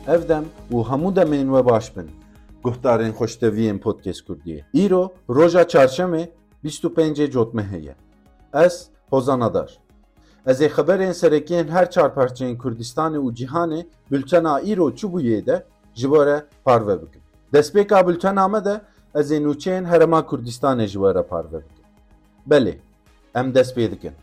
evdem û hemû demên we baş bin. Guhdarên xweşteviyên Podcast Kurdiyê. Îro roja çarşemê 25 Cotmehê ye. Ez Hozan Adar. Ez ê xeberên serekiyên her çar parçeyên Kurdistanê û cîhanê bültena îro çi bûyê de ji bo re parve bikim. Destpêka bültena me de ez ê nûçeyên Herêma Kurdistanê ji we re parve bikim. Belê, em dest pê dikin.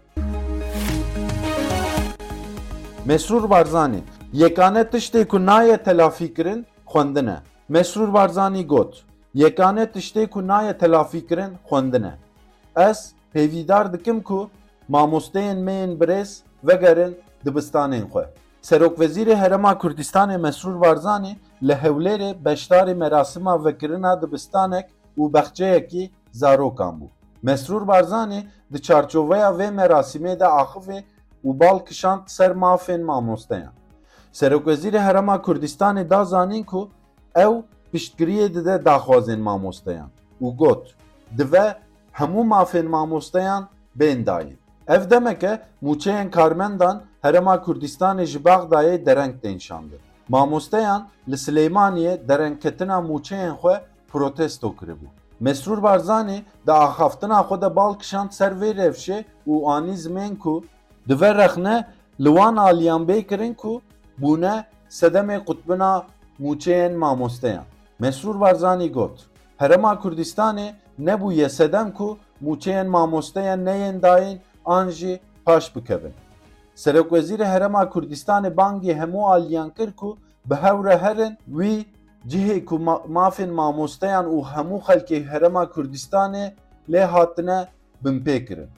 Mesrûr Barzanî yekane tiştê ku naye telafî kirin xwendin e. Mesrûr Barzanî got: yekane tiştê ku naye telafî kirin xwendin e. Ez pêvîdar dikim ku mamosteyên me yên birêz vegerin dibistanên xwe. Serokwezîrê Herêma Kurdistanê Mesrûr Barzanî li Hewlêrê beşdarê merasîma vekirina dibistanek û bexçeyekî zarokan bû. Mesrûr Barzanî di çarçoveya vê merasîmê de axivê û bal kişand ser mafên mamosteyan. Serokwezîrê Herêma Kurdistanê da zanîn ku ew piştgiriyê dide daxwazên mamosteyan û got dive hemû mafên mamosteyan bên dayîn. Ev demek e mûçeyên karmendan Herêma Kurdistanê ji Bexdayê dereng tên şandin. Mamosteyan li Silêmaniyê derengketina mûçeyên xwe protesto kiribû. Mesrûr Barzanî di axaftina xwe de bal kişand ser vê rewşê û anî zimên ku dive rexne li wan aliyan bê kirin ku bûne sedemê qutbina mûçeyên mamosteyan. Mesrûr Barzanî got: Herêma Kurdistanê nebûye sedem ku mûçeyên mamosteyan neyên dayîn an jî paş bikevin. Serokwezîrê Herêma Kurdistanê bangê hemû aliyan kir ku bi hev re herin wî cihê ku mafên mamosteyan û hemû xelkê Herêma Kurdistanê lê hatine binpêkirin.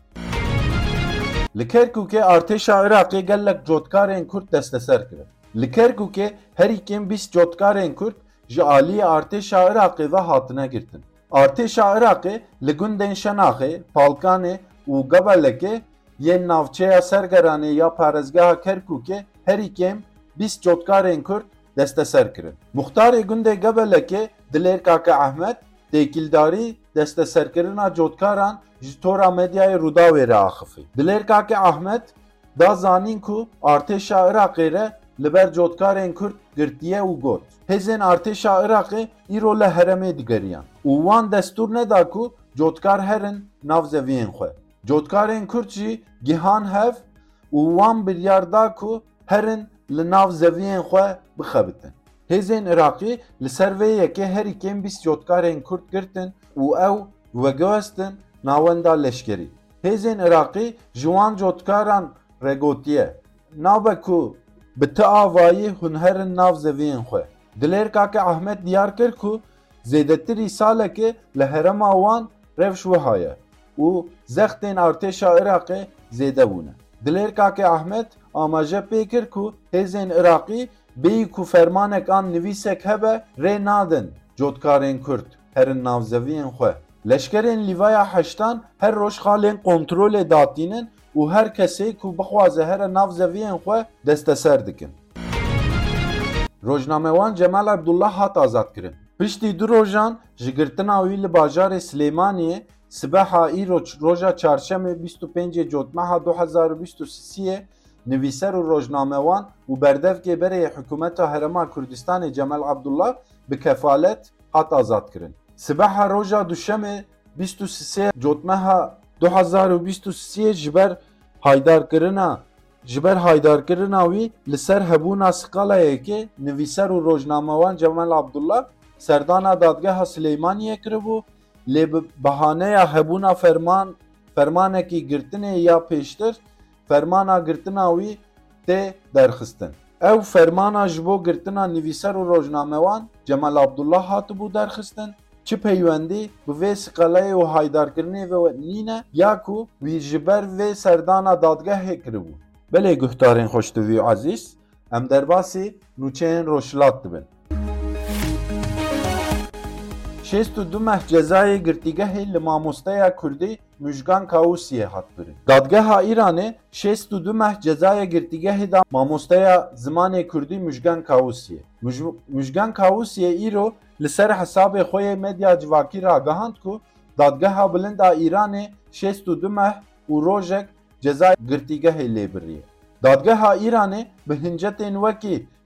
Li Kerkûkê artêşa Iraqê gelek cotkarên Kurd desteser kirin. Li Kerkûkê herîkên 20 cotkarên Kurd ji aliyê artêşa Iraqê ve hatine girtin. Artêşa Iraqê li gundên Şenaxê, Palkanê û Gebelekê yên navçeya sergeranê ya parêzgeha Kerkûkê herîkêm 20 cotkarên Kurd desteser kirin. Muxtarê gundê Gebelekê Dilêr Kake Ehmed têkildarî desteserkirina cotkaran ji tora medyayê Rûdawê re axivî. Dilêr Kake Ehmed da zanîn ku artêşa Iraqê re li ber cotkarên Kurd girtiye û got: hêzên artêşa Iraqê îro li herêmê digeriyan û wan destûr neda ku cotkar herin nav zeviyên xwe. Cotkarên Kurd jî gihan hev û wan biryar da ku herin li nav zeviyên xwe bixebitin. Hêzên Iraqî li ser vê yekê herîkêm 20 cotkarên Kurd girtin û ew vegiwestin nawenda leşkerî. Hêzên Iraqî ji wan cotkaran re gotiye nabe ku bi ti avayî hûn herin nav zeviyên xwe. Dilêr Kake Ehmed diyar kir ku zêdetirî salekê li herêma wan rewş wiha ye û zextên artêşa Iraqê zêde bûne. Dilêr Kake Ehmed amaje pê kir ku hêzên Iraqî bêyî ku fermanek an nivîsek hebe rê nadin cotkarên Kurd herin navzeviyên xwe. Leşkerên Lîvaya Heştan her roj xalên kontrolê datînin û her kesê ku bixwaze here navzeviyên xwe desteser dikin. Rojnamewan Cemal Abdullah hat azad kirin. Piştî du rojan ji girtina wî li bajarê Silêmaniyê sibeha îro roja çarşemê 25 Cotmeha 2023 nivîser û rojnamewan û berdevkê berê hikûmeta Herêma Kurdistanê Cemal Abdullah bi kefalet hat azad kirin. Sibeha roja duşemê 23 Cotmeha 2023 ji ber haydarkirina wî li ser hebûna skalayekê nivîser û rojnamewan Cemal Abdullah serdana dadgeha Silêmaniyê kiribû lê bi behaneya hebûna fermanekî girtinê ya pêştir fermana girtina wî tê derxistin. Ew fermana ji bo girtina nivîser û rojnamewan Cemal Abdullah hatibû derxistin çi peywendî bi vê skalayê û haydarkirinê ve nîne ya ku wî ji ber vê serdana dadgehê kiribû. Belê guhdarên xweştevî û ezîz, em derbasî nûçeyên Rojhilat dibin. 62 meh cezayê girtîgehê li mamosteya Kurdî Müjgan Kawusiyê hat birin. Dadgeha Îranê 62 meh cezaya girtîgehê da mamosteya zimanê Kurdî Müjgan Kawusiyê. Müjgan Kawusiyê îro li ser hesabê xwe yê medya civakî ragihand ku dadgeha bilind a Îranê 62 meh û rojek cezaya girtîgehê lê biriye. Dadgeha Îranê bi hincetên wekî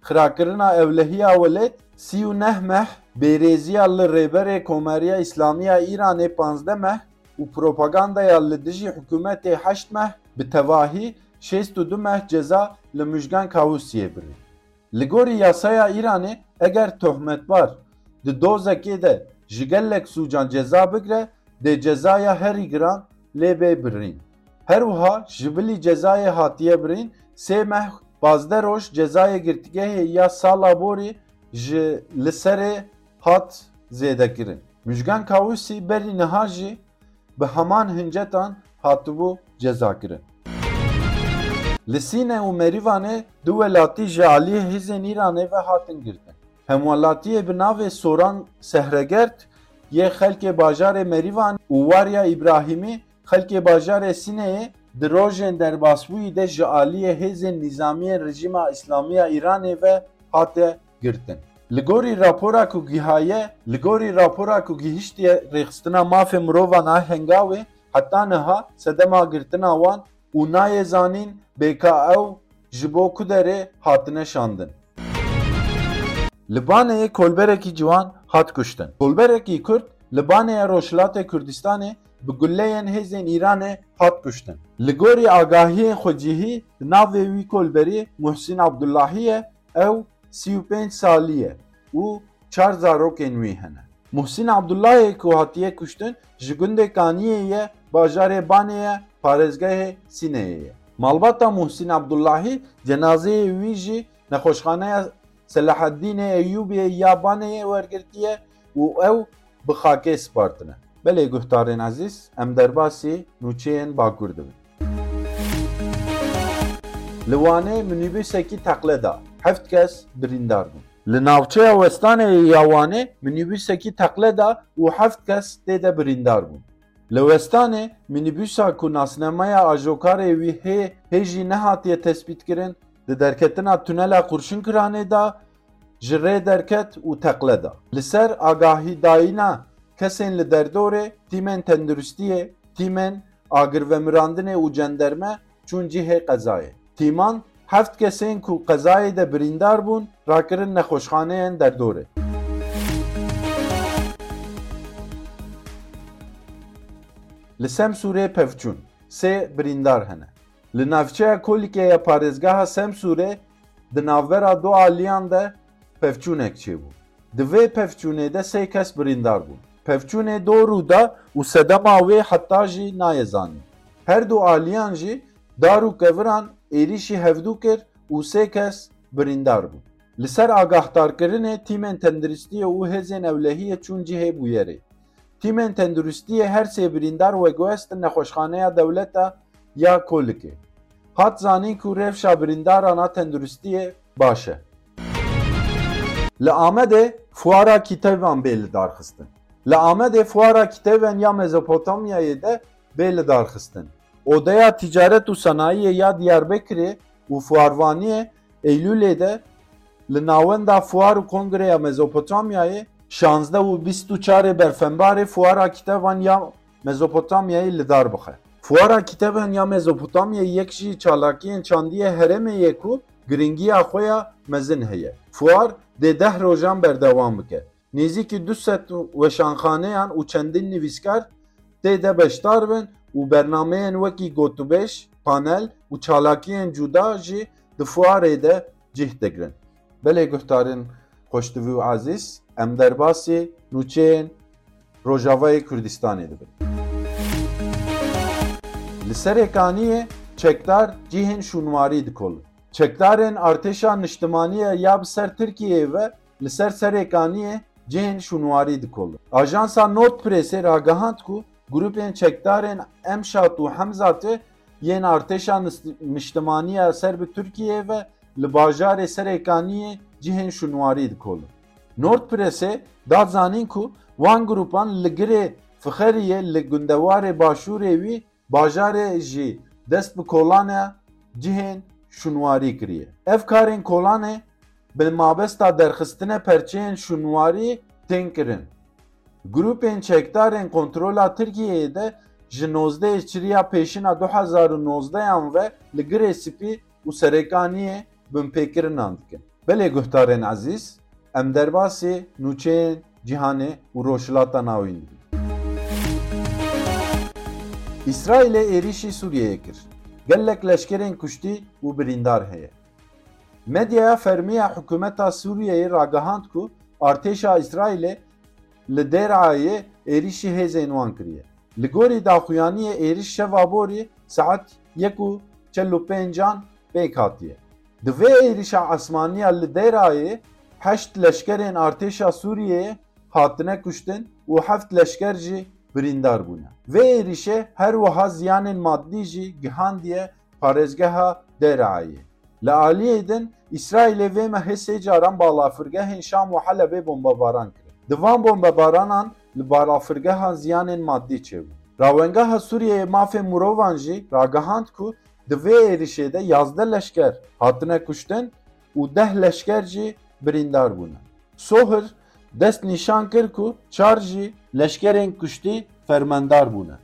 خراکرنا evlehiya welet 39 meh bêrêziya li rêberê Komariya İslamiya Îranê 15 meh û propagandaya li dijî hikûmetê 8 meh bi tevahî 62 meh ceza li Müjgan Kavusyê birin. Li gorî yasaya Îranê eger tohmetbar di dozekê de ji gelek sûcan ceza bigire dê cezaya herî giran lê bê birîn. Her wiha ji bilî cezayê hatiye birîn 3 meh 15 roj cezayê girtîgehê ya sala borî ji li serê hat zêdekirin. Müjgan Kavusî berî niha jî bi heman hincetan hatibû cezakirin. Li Sîne û Merîvanê du welatî ji aliyê hêzên Îranê ve hatin girtin. Hemwelatiyê bi navê Soran Sehregert yê xelkê bajarê Merîvan û Warya İbrahîmî xelkê bajarê Sîneyê di rojên derbasbûyî de ji aliyê hêzên nîzamiyên Rejîma İslamiya Îranê ve hate girtin. Li gorî rapora ku gihaye, li gorî rapora ku gihîştiye rêxistina mafê mirovan a hengavê heta niha sedema girtina wan û nayê zanîn bêka ew ji bo ku derê hatine şandin. Li Baneyê kolberekî ciwan hat kuştin. Kolberekî Kurd li Baneyê Rojhilatê Kurdistanê bi gulleyên hêzên Îranê hat kuştin. Li gorî agahiyên xwecihî di navê wî kolberî Muhsin Abdullahî ye ew 35 salî ye û 4 zarokên wî hene. Muhsin Abdullahê ku hatiye kuştin ji gundê Kaniyê ye bajarê Baneyê parêzgehê Sîneyê ye. Malbata Muhsin Abdullahî cenazeyê wî jî nexweşxaneya Selahaddînê Eyyûbiyê ya Baneyê wergirtiye û ew bi xakê spartine. Belê guhdarên ezîz, em derbasî nûçeyên Bakur dibin. Li Wanê minîbûsekî teqle da, 7 kes birîndar bûn. Li navçeya Westanê ya Wanê minîbûsekî teqle da û 7 kes tê de birîndar bûn. Li Westanê minîbûsa ku nasnemaya ajokarê wî hê jî nehatiye tespîtkirin di derketina tunela Qurşinkiranê da ji rê derket û teqle da. Li ser agahîdayîna kesên li derdorê, tîmên tenduristiyê, tîmên agirvemirandinê û cenderme çûn cihê qezayê. Tîman 7 kesên ku qezayê de birîndar bûn rakirin nexweşxaneyên derdorê. Li Semsûrê pevçûn 3 birîndar hene. Li navçeya Kolikê ya parêzgeha Semsûrê di navbera du aliyan de pevçûnek çêbû. Di vê pevçûnê de 3 kes birîndar bûn. Pevçûnê Dorûda û sedema wê heta jî nayê zanîn. Her du aliyan jî dar û keviran êrişî hevdû kir û 3 kes birîndar bûn. Li ser agahdarkirinê tîmên tenduristiyê û hêzên evlehiyê çûn cihê bûyerê. Tîmên tenduristiyê her 3 birîndar veguhestin nexweşxaneya dewleta ya Kolikê. Hat zanîn ku rewşa birîndaran a tenduristiyê baş e. Li Amedê fuara kîtevan bê li darxistin. Li Amedê fuara kîtevên ya Mezopotamyayê de bê li darxistin. Odaya Ticaret û Sanayiyê ya Diyarbekirê û fuarvaniyê Eylûlê de li navenda fuar û kongreya Mezopotamyayê 16 û 24 berfembarê fuara kîtevan ya Mezopotamyayê li dar bixe. Fuara kîtevên ya Mezopotamyayê yek jî çalakiyên çandiyê herêmê ye ku giringiya xwe ya mezin heye. Fuar dê 10 rojan berdewam bike. Nêzîkî 200 weşanxaneyan û çendîn nivîskar tê de beşdar bin û bernameyên wekî gotûbêj, panel û çalakiyên cuda jî di fuarê de cih digirin. Belê guhdarên xweşdivî û ezîz, em derbasî nûçeyên Rojavayê Kurdistanê dibin. Li serê Kaniyê çekdar cihên şûnwarî dikolin. Çekdarên artêşa niştimaniyê ya bi ser Tirkiyeyê ve li ser serê Kaniyê cihên şûnwarî dikolin. Ajansa Nordpressê ragihand ku grupên çekdarên Emşat û Hemzatê yên artêşa niştimaniya ser bi Tirkiyeyê ve li bajarê serê Kaniyê cihên şûnwarî dikolin. Nordpressê da zanîn ku wan grupan li girê Fixeriyê li gundewarê başûrê wî bajarê jî dest bi kolana cihên şûnwarî kiriye. Ev karên kolanê bi mabesta derxistinê perçeyên şûnwarî tên kirin. Grupên çekdarên kontrola Tirkiyeyê de ji 19 çiriya pêşîna 2019yan ve li girê spî û serêkaniyê binpêkirinan dikin. Belê guhdarên ezîz, em derbasê nûçeyên cîhanê û roşhilata navîn dibin. İsraîlê êrişî Sûriyeyê kir. Gelek leşkerên kuştî û birîndar heye. Medyaya fermiya hikûmeta Sûriyeyê ragihand ku artêşa İsraîlê li Dêrayê êrişî hêzên wan kiriye. Li gorî daxuyaniyê êriş şeva borî saet 1:45 pêk hatiye. Di vê êrişa esmaniya li Dêrayê 8 leşkerên artêşa Sûriyeyê hatine kuştin û 7 leşker jî birîndar bûne. Vê êrişê her wiha ziyanên maddî jî gihandiye parêzgeha Dêrayê. Li aliyê din İsraîlê vê mehê sê caran balafirgehên Şam û Helebê bombebaran kir. Di van bombebaranan li balafirgehan ziyanên maddî çêbû. Rawengeha Sûriyeyê mafên mirovan jî ragihand ku di vê êrişê de 11 leşker hatine kuştin û 10 leşker jî birîndar bûne. Sohir dest nîşan kir ku 4 jî leşkerên kuştî fermendar bûne.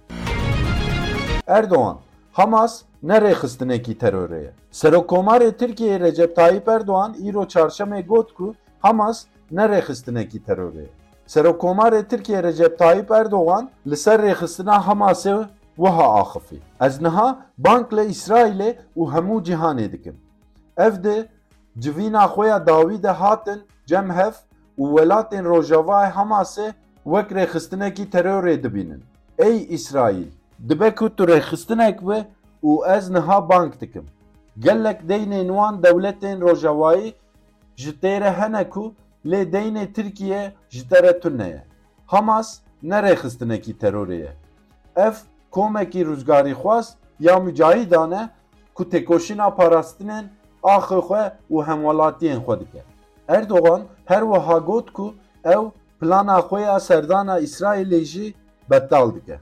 Erdoğan, Hamas ne rêxistinekî terorê ye. Serokkomarê Tirkiyeyê Recep Tayyip Erdoğan îro çarşemê got ku Hamas ne rêxistinekî terorê ye. Serokkomarê Tirkiye Recep Tayyip Erdoğan li ser rêxistina Hamasê wiha axivî. Ez niha bank li İsraîlê û hemû cîhanê dikim. Ev di civîna xwe ya dawî de hatin cem hev û welatên Rojavayê Hamasê wek rêxistinekî terorê dibînin. Ey İsraîl, dibe ku tu rêxistinek be û ez niha bank dikim. Gelek deynên wan dewletên Rojavayî ji têre hene ku lê deynê Tirkiye ji te re tune ye. Hamas ne rêxistinekî terorê ye. Ev komekî rûzgarîxwaz ya mücahîdan e ku têkoşîna parastinên axê xwe û hemwelatiyên xwe dike. Erdoğan her wiha got ku ew plana xwe ya serdana İsraîlê jî betal dike.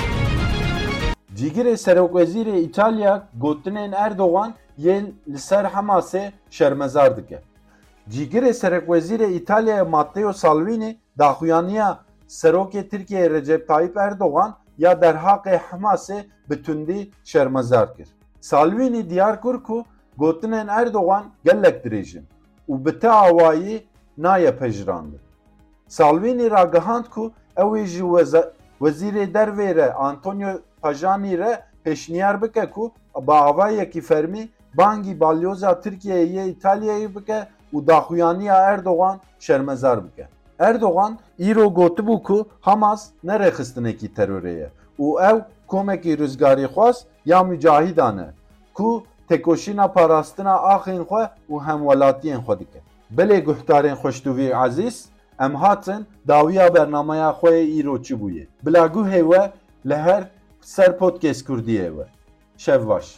Cîgirê Serokwezîrê İtalya gotinên Erdoğan yên li ser Hamasê şermezar dike. Cîgirê Serokwezîrê İtalyayê Matteo Salvini daxuyaniya Serokê Tirkiyeyê Recep Tayyip Erdoğan ya derhaqê Hamasê bi tundî şermezar kir. Salvini diyar kir ku gotinên Erdoğan gelek dirêjin û bi te awayî naye pejirandin. Salvini ragihand ku ew ê ji Wezîrê Dervê re Antonio Tajani re pêşniyar bike ku bi avayekî fermî bangî balyoza Tirkiyeyê yê İtalyayê bike û daxuyaniya Erdoğan şermezar bike. Erdoğan îro gotibû ku Hamas ne rêxistinekî terorê ye û ew komekî rûzgarîxwaz ya mücahîdan e ku têkoşîna parastina axên xwe û hemwelatiyên xwe dike. Belê guhdarên xweştûvî ezîz, em hatin dawiya bernameya xwe yê îro çi bûye. Bila guhê we li her ser Podcast Kurdiyê we. Şev baş.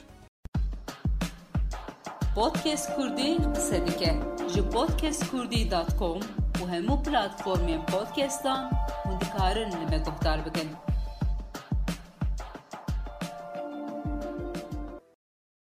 Podcast Kurdî qise dike ji podcastkurdî.com û hemû platformên podcastan hûn dikarin li me guhdar bikin.